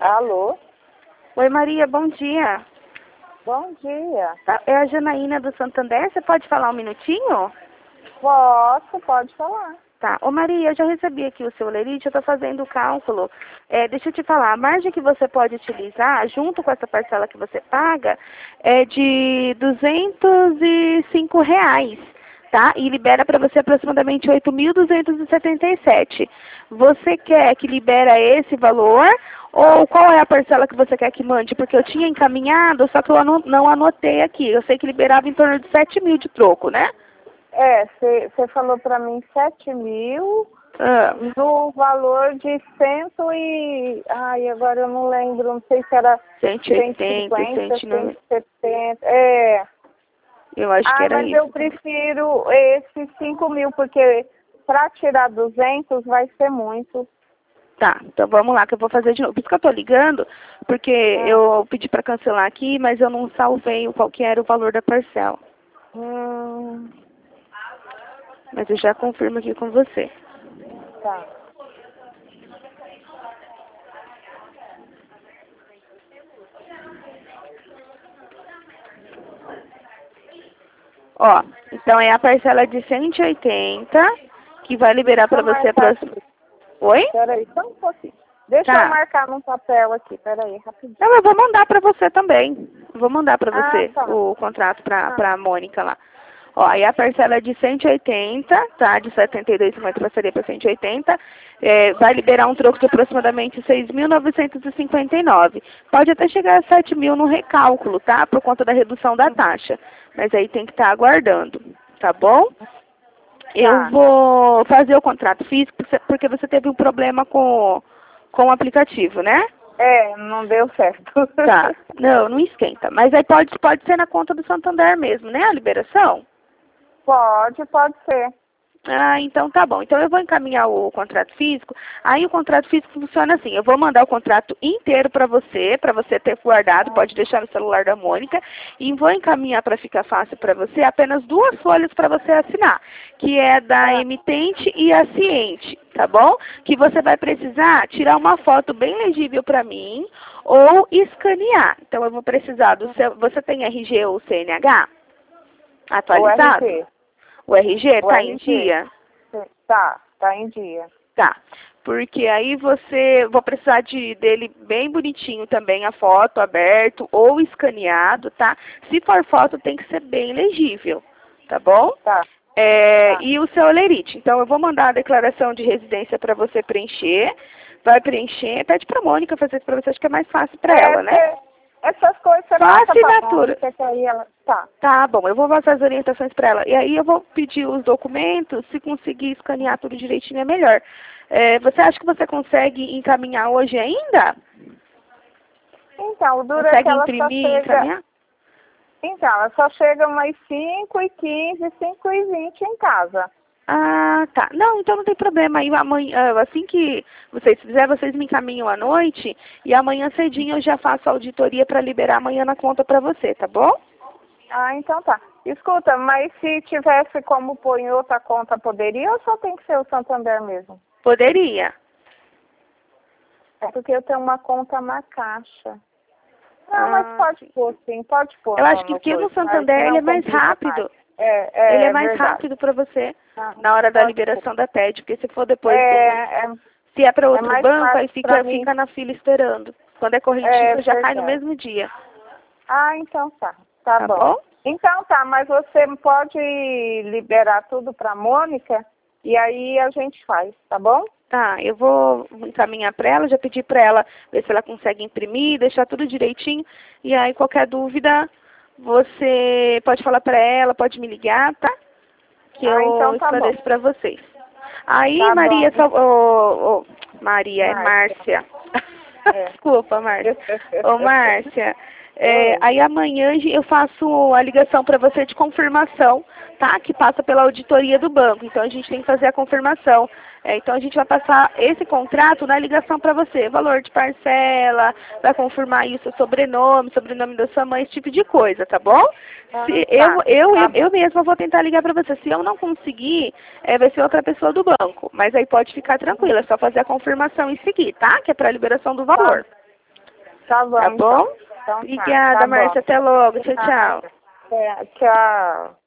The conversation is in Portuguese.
Alô? Oi, Maria, bom dia. Bom dia. É a Janaína do Santander, você pode falar um minutinho? Posso, pode falar. Tá. Ô, Maria, eu já recebi aqui o seu lerite, eu estou fazendo o cálculo. Deixa eu te falar, a margem que você pode utilizar, junto com essa parcela que você paga, é de R$ 205, tá? E libera para você aproximadamente 8.277. Você quer que libera esse valor? Ou qual é a parcela que você quer que mande? Porque eu tinha encaminhado, só que eu não anotei aqui. Eu sei que liberava em torno de 7.000 de troco, né? Você falou para mim 7.000 Ah. no valor de Ai, agora eu não lembro, não sei se era 180, 150, 190. 170. Eu acho que era mas isso. eu prefiro esses 5.000, porque para tirar 200 vai ser muito. Tá, então vamos lá que eu vou fazer de novo. Por isso que eu tô ligando, porque eu pedi para cancelar aqui, mas eu não salvei qual que era o valor da parcela. Mas eu já confirmo aqui com você. Tá. Ó, então é a parcela de 180, que vai liberar para você a próxima. Oi? Peraí, só um pouquinho. Deixa eu marcar num papel aqui, peraí, rapidinho. Não, eu vou mandar para você também. Vou mandar para você tá. o contrato para a Mônica lá. Ó, aí a parcela é de 180, tá? De 72,50 passaria para 180. Vai liberar um troco de aproximadamente 6.959. Pode até chegar a 7.000 no recálculo, tá? Por conta da redução da taxa. Mas aí tem que estar aguardando, tá bom? Eu vou fazer o contrato físico porque você teve um problema com o aplicativo, né? Não deu certo. Tá. Não esquenta. Mas aí pode ser na conta do Santander mesmo, né? A liberação? Pode ser. Ah, então tá bom. Então eu vou encaminhar o contrato físico. Aí o contrato físico funciona assim. Eu vou mandar o contrato inteiro para você ter guardado. Pode deixar no celular da Mônica. E vou encaminhar para ficar fácil para você apenas 2 folhas para você assinar. Que é da emitente e a ciente, tá bom? Que você vai precisar tirar uma foto bem legível para mim ou escanear. Então eu vou precisar do seu... Você tem RG ou CNH? Atualizado? O RG está em dia? Tá em dia. Tá. Porque aí vou precisar dele bem bonitinho também, a foto aberto ou escaneado, tá? Se for foto, tem que ser bem legível, tá bom? Tá. E o seu olerite. Então, eu vou mandar a declaração de residência para você preencher. Vai preencher, pede para a Mônica fazer isso para você, acho que é mais fácil para ela, né? Essas coisas você só passa assinatura. Pra aí ela... Tá bom, eu vou passar as orientações para ela. E aí eu vou pedir os documentos, se conseguir escanear tudo direitinho é melhor. Você acha que você consegue encaminhar hoje ainda? Então, o duro consegue é que ela imprimir só e encaminhar? Então, ela só chega umas 5h15, 5h20 em casa. Ah, tá. Não, então não tem problema. Aí amanhã, assim que vocês fizerem, vocês me encaminham à noite e amanhã cedinho eu já faço a auditoria para liberar amanhã na conta para você, tá bom? Ah, então tá. Escuta, mas se tivesse como pôr em outra conta, poderia ou só tem que ser o Santander mesmo? Poderia. É porque eu tenho uma conta na Caixa. Não, mas pode pôr sim, pode pôr. Eu acho que porque no Santander ele é mais rápido. Ele é mais rápido para você na hora da liberação da TED, porque se for depois se é para outro banco, aí fica na fila esperando. Quando é correntismo, já cai no mesmo dia. Ah, então tá. Tá bom. Então tá, mas você pode liberar tudo para a Mônica e aí a gente faz, tá bom? Tá, eu vou encaminhar para ela, já pedi para ela ver se ela consegue imprimir, deixar tudo direitinho. E aí qualquer dúvida, você pode falar para ela, pode me ligar, tá? Que eu esclareço para vocês. Aí, Maria, Maria, é Márcia. Desculpa, Márcia. Ô, Márcia, aí amanhã eu faço a ligação para você de confirmação, tá? Que passa pela auditoria do banco. Então, a gente tem que fazer a confirmação. Então, a gente vai passar esse contrato na ligação para você. Valor de parcela, vai confirmar aí o seu sobrenome da sua mãe, esse tipo de coisa, tá bom? Eu mesma vou tentar ligar para você. Se eu não conseguir, vai ser outra pessoa do banco. Mas aí pode ficar tranquila, é só fazer a confirmação e seguir, tá? Que é para a liberação do valor. Tá bom. Tá bom? Então, Obrigada, tá Márcia. bom. Até logo. Tchau, tchau. Tchau.